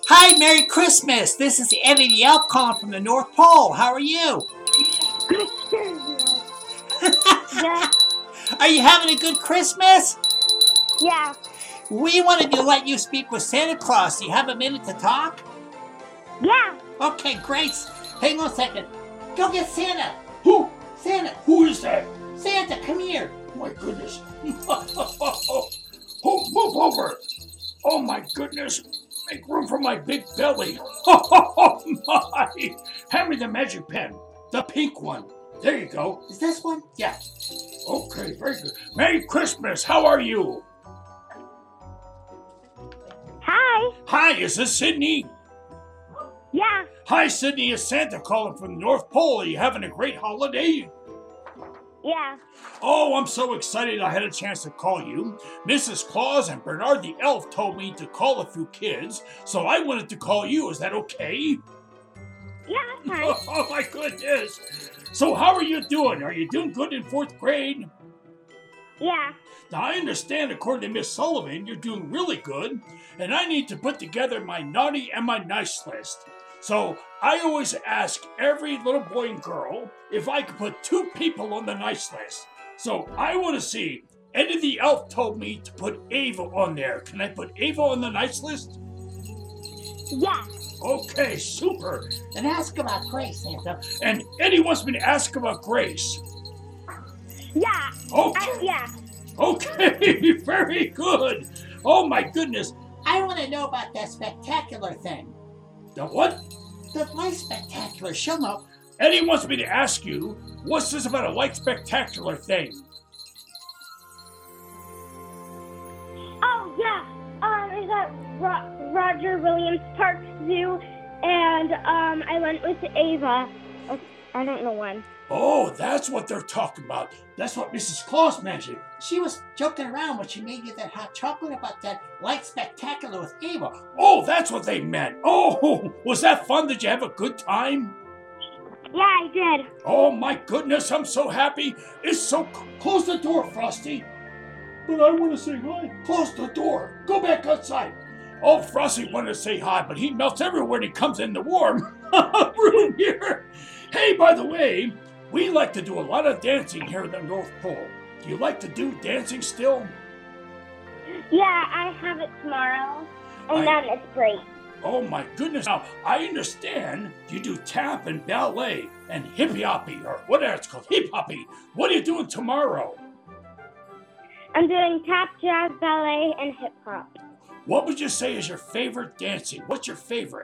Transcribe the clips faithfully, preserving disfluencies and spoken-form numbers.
Hi, Merry Christmas! This is Eddie the Elf calling from the North Pole. How are you? Yeah. Are you having a good Christmas? Yeah. We wanted to let you speak with Santa Claus. Do you have a minute to talk? Yeah. Okay, great. Hang on a second. Go get Santa. Who? Santa. Who is that? Santa, come here. My goodness. Oh, move over. Oh my goodness. Make room for my big belly. Oh my. Hand me the magic pen. The pink one. There you go. Is this one? Yeah. Okay, very good. Merry Christmas. How are you? Hi. Hi, is this Sydney? Yeah. Hi, Sydney. It's Santa calling from the North Pole. Are you having a great holiday? Yeah. Oh, I'm so excited I had a chance to call you. Missus Claus and Bernard the Elf told me to call a few kids, so I wanted to call you. Is that okay? Yeah, that's fine. Oh, my goodness. So how are you doing? Are you doing good in fourth grade? Yeah. Now, I understand, according to Miss Sullivan, you're doing really good, and I need to put together my naughty and my nice list. So I always ask every little boy and girl if I could put two people on the nice list. So I want to see, Eddie the Elf told me to put Ava on there. Can I put Ava on the nice list? Yeah. Okay, super. And ask about Grace, Santa. And Eddie wants me to ask about Grace. Yeah. Okay. Uh, yeah. Okay, very good. Oh my goodness. I want to know about that spectacular thing. The what? The light spectacular. She'll know. Eddie wants me to ask you, what's this about a light spectacular thing? Oh, yeah. Um, it's at Ro- Roger Williams Park Zoo, and um, I went with Ava. Oh, I don't know when. Oh, that's what they're talking about. That's what Missus Claus mentioned. She was joking around when she made you that hot chocolate about that light spectacular with Ava. Oh, that's what they meant. Oh, was that fun? Did you have a good time? Yeah, I did. Oh my goodness, I'm so happy. It's so... Close the door, Frosty. But I want to say hi. Close the door. Go back outside. Oh, Frosty wanted to say hi, but he melts everywhere when he comes in the warm room here. Hey, by the way, we like to do a lot of dancing here in the North Pole. Do you like to do dancing still? Yeah, I have it tomorrow, and I- then it's great. Oh my goodness. Now, I understand you do tap and ballet and hippie-hoppy, or whatever it's called, hip-hoppy. What are you doing tomorrow? I'm doing tap, jazz, ballet, and hip hop. What would you say is your favorite dancing? What's your favorite?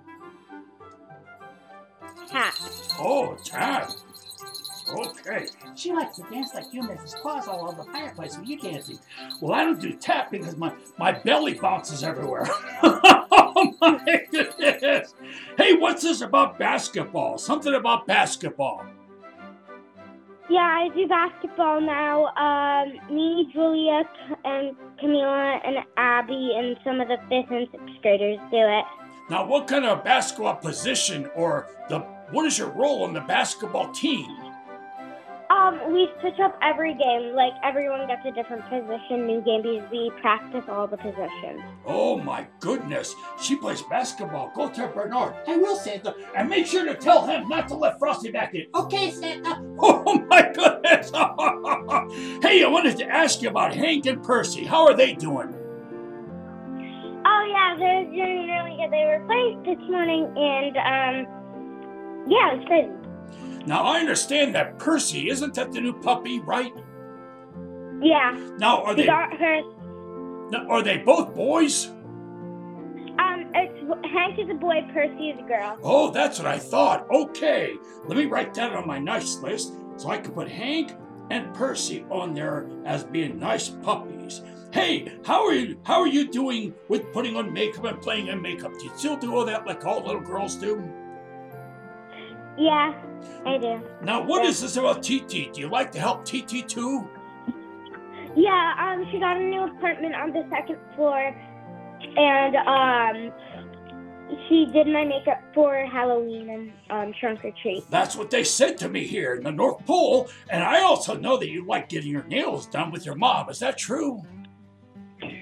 Tap. Oh, tap. Okay. She likes to dance like you, Missus Claus, all over the fireplace with you dancing. Well, I don't do tap because my, my belly bounces everywhere. Oh, my goodness. Hey, what's this about basketball? Something about basketball. Yeah, I do basketball now. Um, me, Julia, and Camila, and Abby, and some of the fifth and sixth graders do it. Now, what kind of basketball position or the what is your role on the basketball team? Um, we switch up every game. Like, everyone gets a different position, new game, because we practice all the positions. Oh, my goodness. She plays basketball. Go tell Bernard. I will, Santa. And make sure to tell him not to let Frosty back in. Okay, Santa. Oh, my goodness. Hey, I wanted to ask you about Hank and Percy. How are they doing? Oh, yeah, they're doing really good. They were playing this morning, and, um, yeah, it's good. Now, I understand that Percy, isn't that the new puppy, right? Yeah. Now, are We they got her. now, are they both boys? Um, it's, Hank is a boy, Percy is a girl. Oh, that's what I thought. Okay, let me write that on my nice list so I can put Hank and Percy on there as being nice puppies. Hey, how are you? How are you doing with putting on makeup and playing in makeup? Do you still do all that like all little girls do? Yeah, I do. Now, what is this about T T? Do you like to help T T too? Yeah, um, she got a new apartment on the second floor, and, um, she did my makeup for Halloween and, um, trunk or treat. That's what they said to me here in the North Pole, and I also know that you like getting your nails done with your mom. Is that true?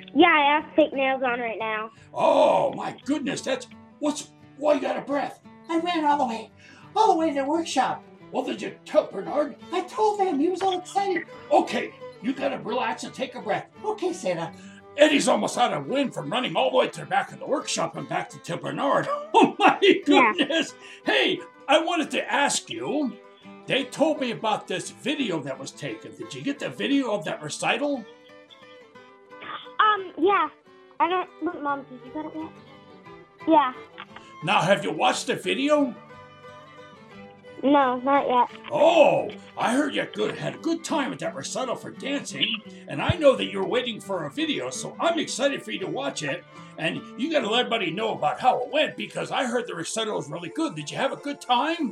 Yeah, I have fake nails on right now. Oh my goodness, that's what's why you got a breath? I ran all the way, all the way to the workshop. Well, did you tell Bernard? I told him, he was all excited. Okay, you gotta relax and take a breath. Okay, Santa. Eddie's almost out of wind from running all the way to the back of the workshop and back to Till Bernard. Oh my goodness! Yeah. Hey, I wanted to ask you. They told me about this video that was taken. Did you get the video of that recital? Um, yeah. I don't. Wait, Mom, did you get it yet? Yeah. Now, have you watched the video? No, not yet. Oh, I heard you good had a good time at that recital for dancing, and I know that you're waiting for a video, so I'm excited for you to watch it. And you got to let everybody know about how it went because I heard the recital was really good. Did you have a good time?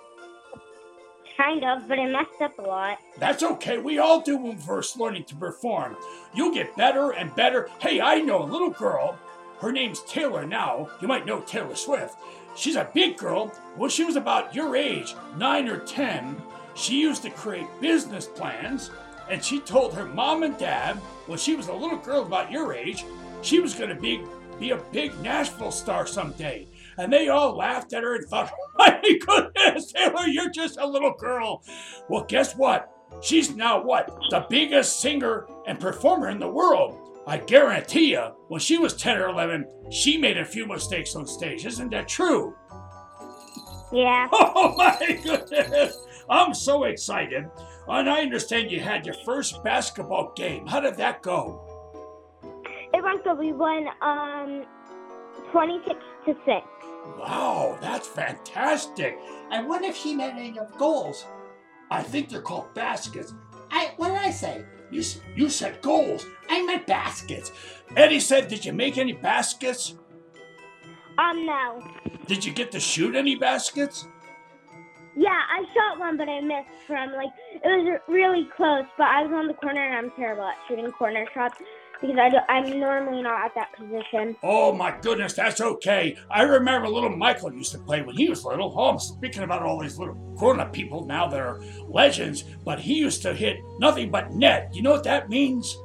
Kind of, but I messed up a lot. That's okay. We all do when we're first learning to perform. You'll get better and better. Hey, I know a little girl. Her name's Taylor now. You might know Taylor Swift. She's a big girl. When she was about your age, nine or ten, she used to create business plans, and she told her mom and dad, when she was a little girl about your age, she was going to be, be a big Nashville star someday. And they all laughed at her and thought, oh my goodness, Taylor, you're just a little girl. Well, guess what? She's now what? The biggest singer and performer in the world. I guarantee you, when she was ten or eleven, she made a few mistakes on stage. Isn't that true? Yeah. Oh my goodness! I'm so excited. And I understand you had your first basketball game. How did that go? It went good. We won um, twenty-six to six. Wow, that's fantastic. I wonder if she made any of goals. I think they're called baskets. I, what did I say? You, you said goals. I meant baskets. Eddie said, did you make any baskets? Um, no. Did you get to shoot any baskets? Yeah, I shot one, but I missed from, like, it was really close, but I was on the corner, and I'm terrible at shooting corner shots because I do, I'm normally not at that position. Oh, my goodness, that's okay. I remember little Michael used to play when he was little. Oh, I'm speaking about all these little grown-up people now that are legends, but he used to hit nothing but net. You know what that means?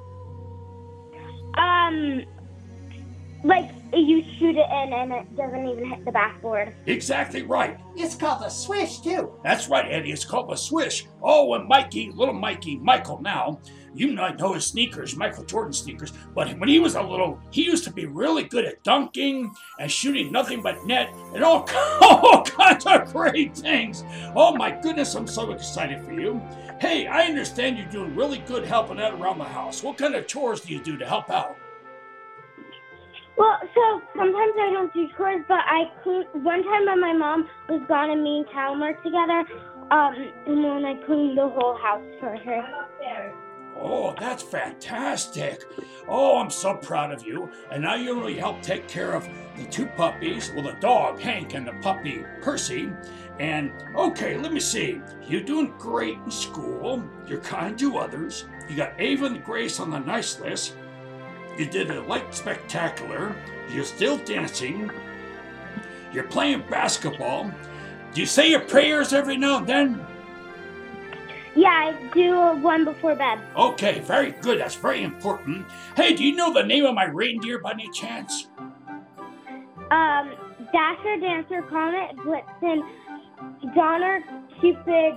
Um, like, you shoot it in and it doesn't even hit the backboard. Exactly right. It's called a swish, too. That's right, Eddie. It's called a swish. Oh, and Mikey, little Mikey, Michael now, you might know his sneakers, Michael Jordan sneakers, but when he was a little, he used to be really good at dunking and shooting nothing but net and all, all kinds of great things. Oh, my goodness, I'm so excited for you. Hey, I understand you're doing really good helping out around the house. What kind of chores do you do to help out? Well, so sometimes I don't do chores, but I clean. One time when my mom was gone and me and Callum were together, um, and then I cleaned the whole house for her. Oh, that's fantastic. Oh, I'm so proud of you. And now you really help take care of the two puppies, well, the dog, Hank, and the puppy, Percy. And, okay, let me see. You're doing great in school. You're kind to others. You got Ava and Grace on the nice list. You did a light spectacular. You're still dancing. You're playing basketball. Do you say your prayers every now and then? Yeah, I do one before bed. Okay, very good. That's very important. Hey, do you know the name of my reindeer by any chance? Um, Dasher, Dancer, Comet, Blitzen, Donner, Cupid,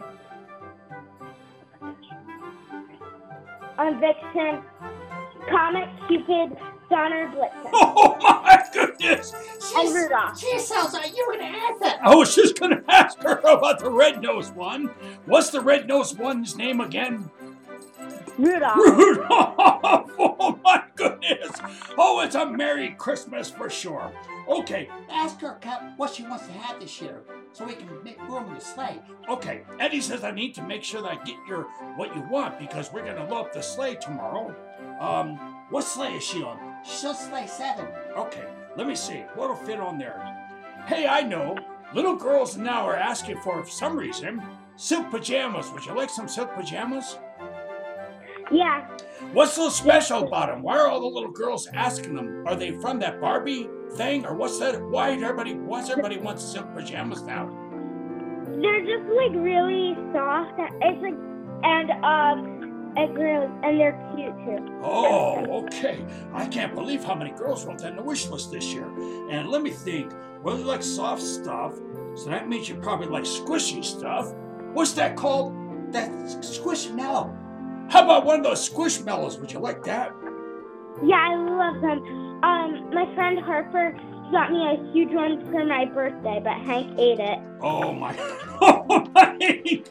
um, Vixen, Comet, Cupid, Donner, Blitzen. Oh my goodness! And Rudolph. She sounds like you were going to ask that. I was just going to ask her about the red-nosed one. What's the red-nosed one's name again? Rudolph. Rudolph! Oh my goodness! Oh, it's a Merry Christmas for sure. Okay, Ask her Cap, what she wants to have this year so we can make room in the sleigh. okay. Eddie says I need to make sure that I get your what you want because we're going to load up the sleigh tomorrow. Um, what sleigh is she on? She'll sleigh seven. Okay, let me see. What'll fit on there? Hey, I know. Little girls now are asking for, for some reason, silk pajamas. Would you like some silk pajamas? Yeah. What's so special about them? Why are all the little girls asking them? Are they from that Barbie thing, or what's that? Why everybody? Why's everybody wants silk pajamas now? They're just like really soft. It's like, and um, at girls, and they're cute too. Oh, okay. I can't believe how many girls wrote that on the wish list this year. And let me think. Well, you like soft stuff, so that means you probably like squishy stuff. What's that called? That's Squishmallow. How about one of those squishmallows? Would you like that? Yeah, I love them. Um, my friend Harper got me a huge one for my birthday, but Hank ate it. Oh my! Oh my!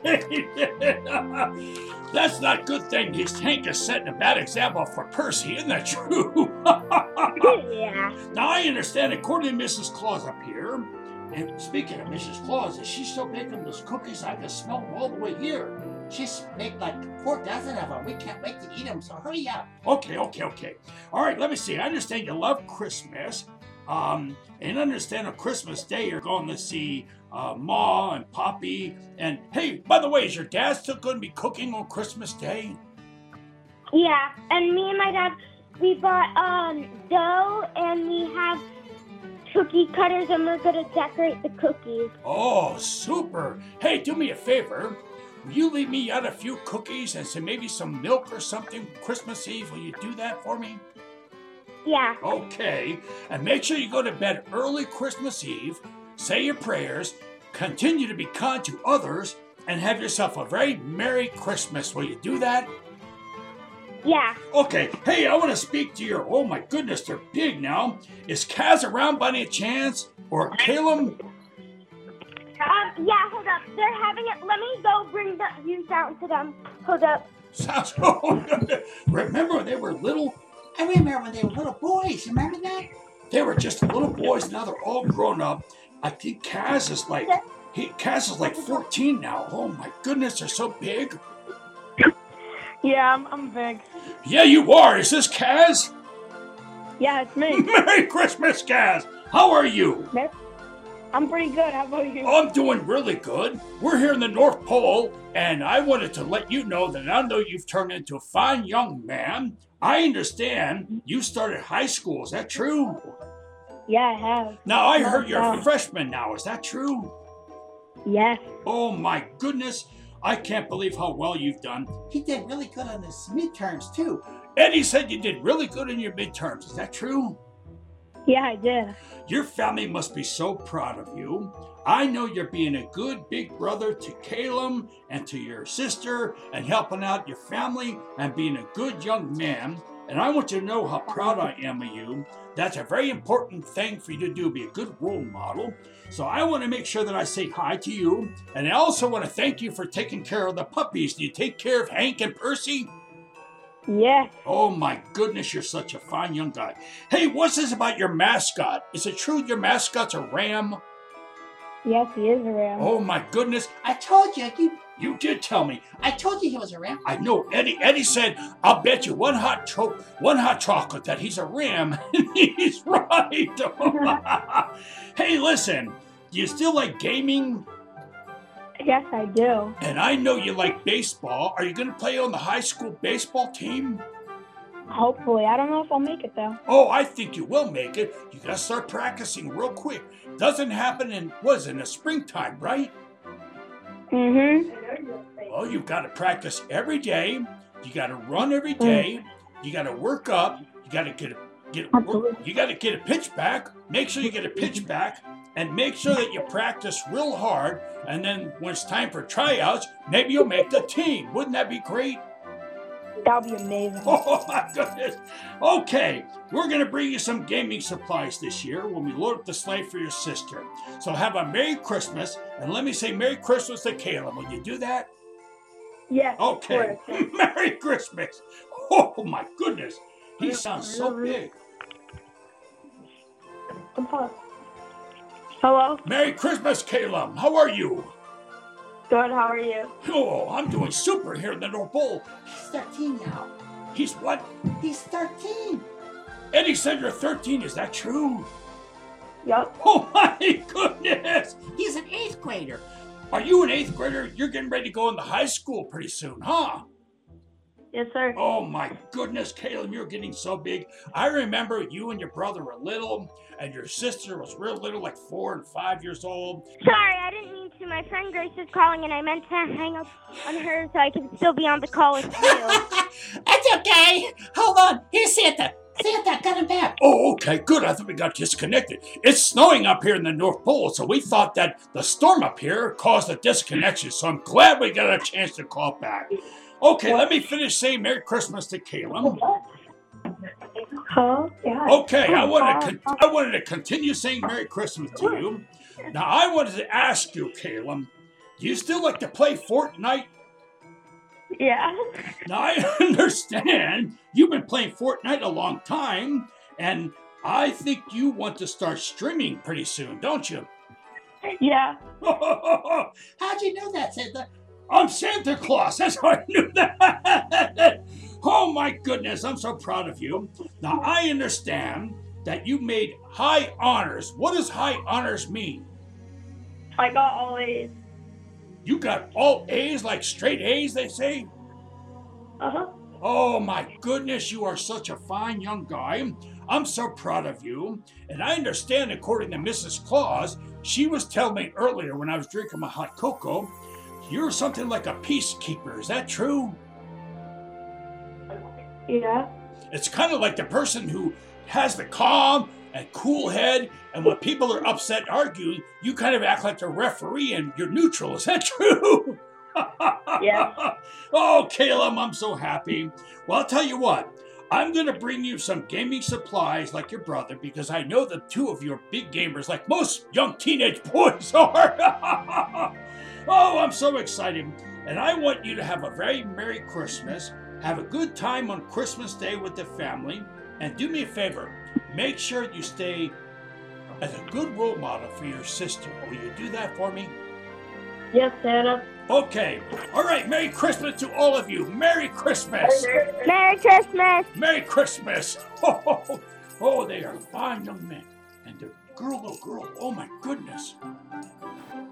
That's not a good thing. He's Hank is setting a bad example for Percy. Isn't that true? Yeah. Now I understand. According to Missus Claus up here, and speaking of Missus Claus, is she still baking those cookies? I can smell them all the way here. She's made like four dozen of them. We can't wait to eat them, so hurry up. Okay, okay, okay. All right, let me see. I understand you love Christmas. Um, and understand on Christmas Day you're going to see uh, Ma and Poppy. And hey, by the way, is your dad still going to be cooking on Christmas Day? Yeah, and me and my dad, we bought um dough, and we have cookie cutters, and we're going to decorate the cookies. Oh, super. Hey, do me a favor. Will you leave me out a few cookies and some, maybe some milk or something Christmas Eve? Will you do that for me? Yeah. Okay. And make sure you go to bed early Christmas Eve, say your prayers, continue to be kind to others, and have yourself a very Merry Christmas. Will you do that? Yeah. Okay. Hey, I want to speak to your... Oh, my goodness, they're big now. Is Kaz around by any chance? Or Caleb? Um, yeah, hold up. They're having it. Let me go bring the juice out to them. Hold up. Sounds good. Remember, they were little... I remember when they were little boys. Remember that? They were just little boys. Now they're all grown up. I think Kaz is like... He, Kaz is like fourteen now. Oh, my goodness, they're so big. Yeah, I'm, I'm big. Yeah, you are. Is this Kaz? Yeah, it's me. Merry Christmas, Kaz. How are you? I'm pretty good. How about you? I'm doing really good. We're here in the North Pole, and I wanted to let you know that I know you've turned into a fine young man. I understand you started high school. Is that true? Yeah, I have. Now, I heard you're a Yeah. freshman now. Is that true? Yes. Oh, my goodness. I can't believe how well you've done. He did really good on his midterms, too. Eddie said you did really good in your midterms. Is that true? Yeah, I did. Your family must be so proud of you. I know you're being a good big brother to Caleb and to your sister and helping out your family and being a good young man. And I want you to know how proud I am of you. That's a very important thing for you to do, be a good role model. So I want to make sure that I say hi to you. And I also want to thank you for taking care of the puppies. Do you take care of Hank and Percy? Yeah. Oh my goodness, you're such a fine young guy. Hey, what's this about your mascot? Is it true your mascot's a ram? Yes, he is around. Oh my goodness, I told you. You, you did tell me. I told you he was around. I know Eddie. Eddie said, I'll bet you one hot cho- one hot chocolate that he's a ram. He's right. Hey, listen, do you still like gaming? Yes, I do. And I know you like baseball. Are you going to play on the high school baseball team? Hopefully. I don't know if I'll make it, though. Oh, I think you will make it. You got to start practicing real quick. Doesn't happen in, was in the springtime, right? Mm-hmm. Well, you've got to practice every day. You got to run every day. You got to work up. You got to get a get. Absolutely. You got to get a pitch back. Make sure you get a pitch back, and make sure that you practice real hard. And then when it's time for tryouts, maybe you'll make the team. Wouldn't that be great? That would be amazing. Oh my goodness. Okay, we're going to bring you some gaming supplies this year when we load up the sleigh for your sister. So have a Merry Christmas, and let me say Merry Christmas to Caleb. Will you do that? Yes. Okay. of course. Merry Christmas. Oh my goodness. He sounds so big. Hello? Merry Christmas, Caleb. How are you? Good, how are you? Oh, I'm doing super here in the North Pole. He's thirteen now. He's what? He's thirteen. Eddie said you're thirteen. Is that true? Yup. Oh my goodness. He's an eighth grader. Are you an eighth grader? You're getting ready to go into high school pretty soon, huh? Yes, sir. Oh my goodness, Caleb, you're getting so big. I remember you and your brother were little, and your sister was real little, like four and five years old. Sorry, I didn't mean actually, my friend Grace is calling, and I meant to hang up on her so I can still be on the call with you. That's okay. Hold on. Here's Santa. Santa, got him back. Oh, okay, good. I thought we got disconnected. It's snowing up here in the North Pole, so we thought that the storm up here caused a disconnection, so I'm glad we got a chance to call back. Okay, let me finish saying Merry Christmas to Caleb. Huh? Yeah. Okay, I wanted to con- I wanted to continue saying Merry Christmas to you. Now, I wanted to ask you, Caleb, do you still like to play Fortnite? Yeah. Now, I understand you've been playing Fortnite a long time, and I think you want to start streaming pretty soon, don't you? Yeah. How'd you know that, Santa? I'm Santa Claus. That's how I knew that. Oh, my goodness. I'm so proud of you. Now, I understand that you made high honors. What does high honors mean? I got all A's. You got all A's, like straight A's, they say? Uh-huh. Oh, my goodness. You are such a fine young guy. I'm so proud of you. And I understand, according to Missus Claus, she was telling me earlier when I was drinking my hot cocoa, you're something like a peacekeeper. Is that true? Yeah. It's kind of like the person who has the calm and cool head, and when people are upset arguing, you kind of act like the referee and you're neutral. Is that true? Yeah. Oh, Caleb, I'm so happy. Well, I'll tell you what. I'm going to bring you some gaming supplies like your brother, because I know the two of you are big gamers like most young teenage boys are. Oh, I'm so excited. And I want you to have a very Merry Christmas. Have a good time on Christmas Day with the family. And do me a favor. Make sure you stay as a good role model for your sister. Will you do that for me? Yes, Santa. Okay. All right. Merry Christmas to all of you. Merry Christmas. Merry Christmas! Merry Christmas. Oh, oh, they are fine young men. And the girl, little girl, oh my goodness.